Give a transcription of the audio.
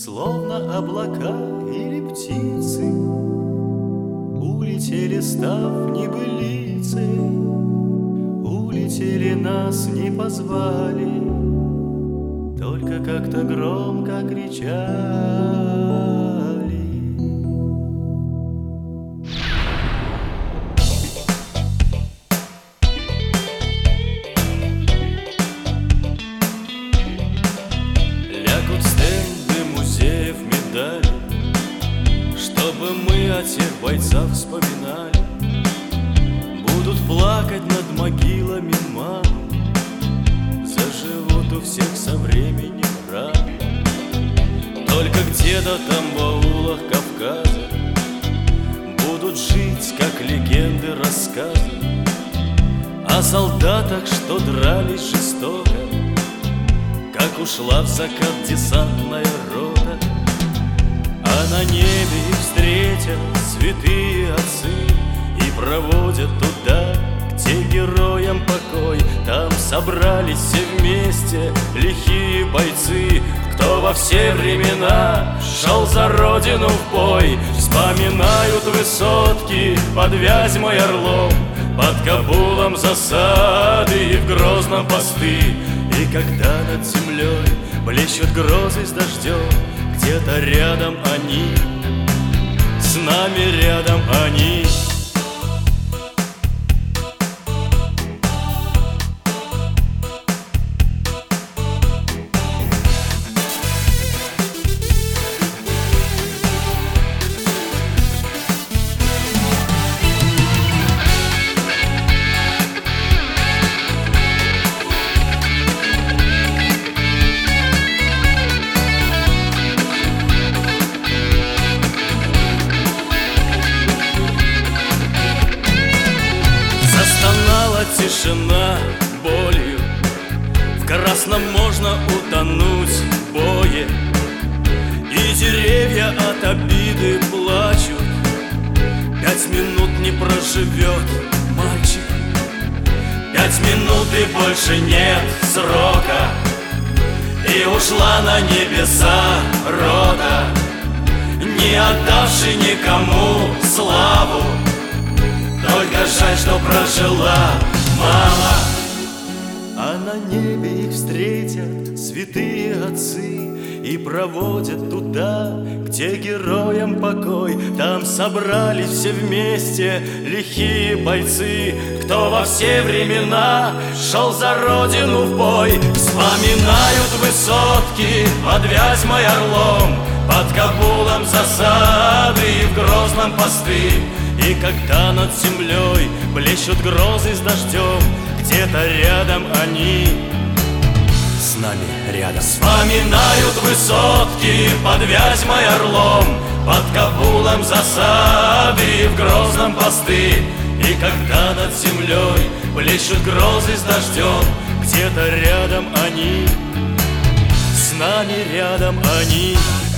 Словно облака или птицы, улетели, став небылицей, улетели, нас не позвали, только как-то громко кричали. Лягут стенды музеев, медали, чтобы мы о тех бойцах вспоминали. Будут плакать над могилами мам, заживут у всех со временем раны. Только где-то там в аулах Кавказа будут жить, как легенды, рассказы о солдатах, что дрались жестоко, как ушла в закат десантная рота. А на небе их встретят святые отцы и проводят туда, где героям покой. Там собрались все вместе лихие бойцы, кто во все времена шел за родину в бой. Вспоминают высотки под Вязьмой, Орлом, под Кабулом засады и в Грозном посты. И когда над землей блещут грозы с дождем, где-то рядом они, с нами рядом они. Тишина болью, в красном можно утонуть в бое, и деревья от обиды плачут. 5 минут не проживет мальчик, 5 минут и больше нет срока, и ушла на небеса рота, не отдавший никому славу. Только жаль, что прожила мама. А на небе их встретят святые отцы и проводят туда, где героям покой. Там собрались все вместе лихие бойцы, кто во все времена шел за родину в бой. Вспоминают высотки под Вязьмой, Орлом, под Кабулом засады и в Грозном посты. И когда над землей блещут грозы с дождем, где-то рядом они, с нами рядом. Вспоминают высотки под Вязьмой, Орлом, под Кабулом засады и в Грозном посты. И когда над землей блещут грозы с дождем, где-то рядом они, с нами рядом они.